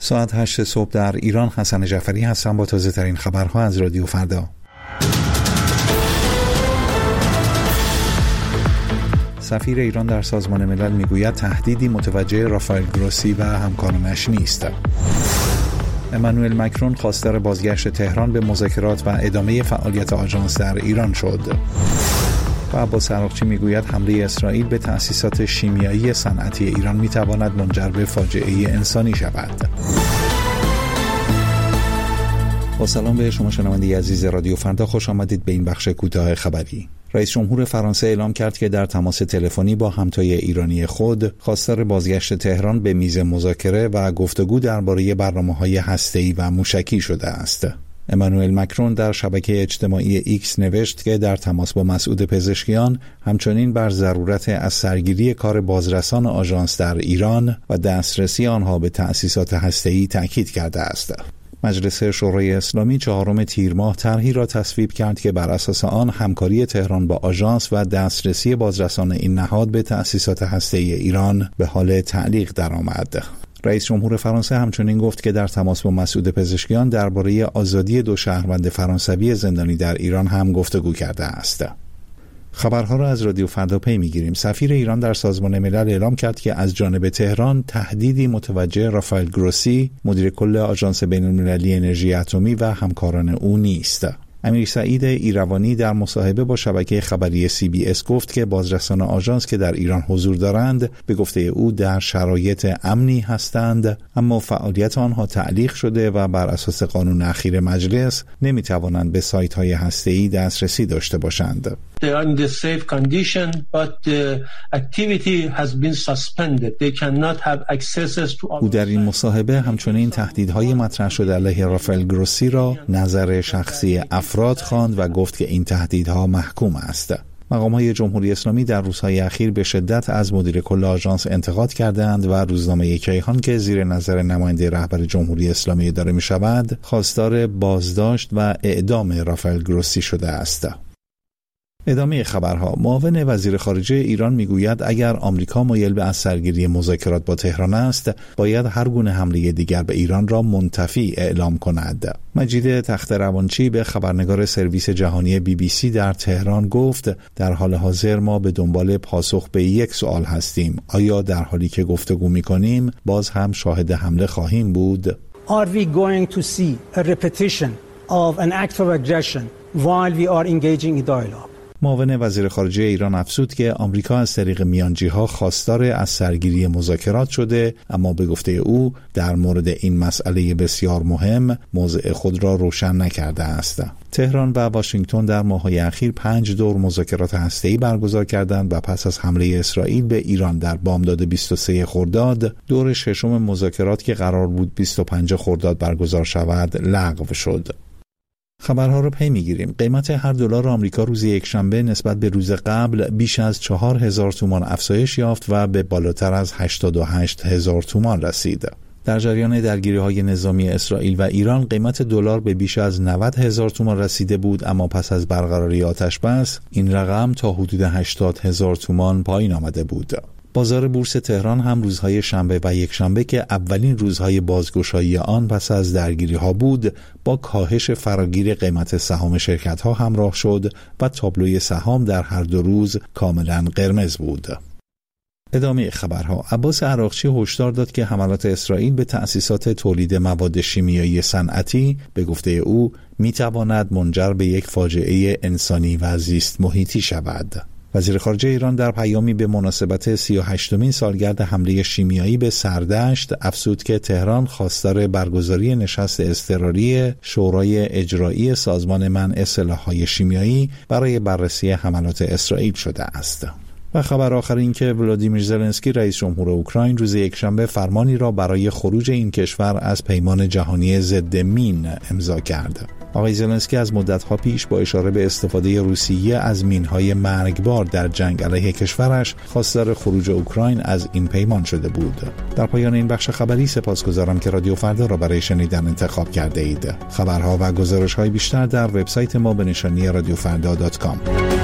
ساعت 8 صبح در ایران. حسن جعفری هستم با تازه ترین خبرها از رادیو فردا. سفیر ایران در سازمان ملل میگوید تهدیدی متوجه رافائل گروسی و همکارانش نیست. امانوئل مکرون خواستار بازگشت تهران به مذاکرات و ادامه فعالیت آژانس در ایران شد. و عباس عراقچی میگوید حمله اسرائیل به تأسیسات شیمیایی صنعتی ایران میتواند منجر به فاجعه انسانی شود. با سلام به شما شنونده عزیز رادیو فردا، خوش آمدید به این بخش کوتاه خبری. رئیس جمهور فرانسه اعلام کرد که در تماس تلفنی با همتای ایرانی خود خواستار بازگشت تهران به میز مذاکره و گفتگو درباره برنامه‌های هسته‌ای و موشکی شده است. امانوئل مکرون در شبکه اجتماعی ایکس نوشت که در تماس با مسعود پزشکیان همچنین بر ضرورت از سرگیری کار بازرسان آژانس در ایران و دسترسی آنها به تأسیسات هسته‌ای تأکید کرده است. مجلس شورای اسلامی 4 تیر ماه طرحی را تصویب کرد که بر اساس آن همکاری تهران با آژانس و دسترسی بازرسان این نهاد به تأسیسات هسته‌ای ایران به حال تعلیق درآمد. رئیس جمهور فرانسه همچنین گفت که در تماس با مسعود پزشکیان درباره آزادی 2 شهروند فرانسوی زندانی در ایران هم گفتگو کرده است. خبرها را از رادیو فردا پی می‌گیریم. سفیر ایران در سازمان ملل اعلام کرد که از جانب تهران تهدیدی متوجه رافائل گروسی، مدیر کل آژانس بین‌المللی انرژی اتمی و همکاران او نیست. امیر سعید ایروانی در مصاحبه با شبکه خبری CBS گفت که بازرسان آژانس که در ایران حضور دارند به گفته او در شرایط امنی هستند، اما فعالیت آنها تعلیق شده و بر اساس قانون اخیر مجلس نمیتوانند به سایت‌های هسته‌ای دسترسی داشته باشند. They are in the safe condition, but the activity has been suspended. They cannot have access to. او در این مصاحبه همچنین تهدیدهای مطرح شده علیه رافائل گروسی را نظر شخصی افراد خواند و گفت که این تهدیدها محکوم است. مقام‌های جمهوری اسلامی در روزهای اخیر به شدت از مدیر کل آژانس انتقاد کردند و روزنامه کیهان که زیر نظر نماینده رهبر جمهوری اسلامی اداره می‌شود، خواستار بازداشت و اعدام رافائل گروسی شده است. ادامه خبرها. معاون وزیر خارجه ایران میگوید اگر آمریکا مایل به از سرگیری مذاکرات با تهران است، باید هر گونه حمله دیگر به ایران را منتفی اعلام کند. مجید تخت‌روانچی به خبرنگار سرویس جهانی BBC در تهران گفت در حال حاضر ما به دنبال پاسخ به یک سوال هستیم: آیا در حالی که گفتگو می‌کنیم باز هم شاهد حمله خواهیم بود؟ Are we going to see a repetition of an act of aggression while we are engaging in dialogue? معاون وزیر خارجه ایران افزود که آمریکا از طریق میانجی‌ها خواستار از سرگیری مذاکرات شده، اما به گفته او در مورد این مسئله بسیار مهم موضع خود را روشن نکرده است. تهران و واشنگتن در ماه‌های اخیر 5 دور مذاکرات هسته‌ای برگزار کردند و پس از حمله اسرائیل به ایران در بامداد 23 خرداد، دور 6 مذاکرات که قرار بود 25 خرداد برگزار شود لغو شد. خبرها رو پی میگیریم. قیمت هر دلار آمریکا روز یکشنبه نسبت به روز قبل بیش از 4000 تومان افزایش یافت و به بالاتر از 88000 تومان رسید. در جریان درگیری‌های نظامی اسرائیل و ایران قیمت دلار به بیش از 90000 تومان رسیده بود، اما پس از برقراری آتش‌بس این رقم تا حدود 80000 تومان پایین آمده بود. بازار بورس تهران هم روزهای شنبه و یکشنبه که اولین روزهای بازگشایی آن پس از درگیری‌ها بود، با کاهش فراگیر قیمت سهام شرکت‌ها همراه شد و تابلوی سهام در هر 2 روز کاملاً قرمز بود. ادامه خبرها. عباس عراقچی هشدار داد که حملات اسرائیل به تأسیسات تولید مواد شیمیایی صنعتی به گفته او می‌تواند منجر به یک فاجعه انسانی و زیست محیطی شود. وزیر خارجه ایران در پیامی به مناسبت 38مین سالگرد حمله شیمیایی به سردشت افزود که تهران خواستار برگزاری نشست اضطراری شورای اجرایی سازمان منع سلاح‌های شیمیایی برای بررسی حملات اسرائیل شده است. و خبر آخر این که ولادیمیر زلنسکی رئیس جمهور اوکراین روز یکشنبه فرمانی را برای خروج این کشور از پیمان جهانی ضد مین امضا کرد. آقای زلنسکی از مدت‌ها پیش با اشاره به استفاده روسیه از مین‌های مرگبار در جنگ علیه کشورش خواستار خروج اوکراین از این پیمان شده بود. در پایان این بخش خبری سپاسگزارم که رادیو فردا را برای شنیدن انتخاب کرده اید. خبرها و گزارش‌های بیشتر در وبسایت ما به نشانی radiofrda.com.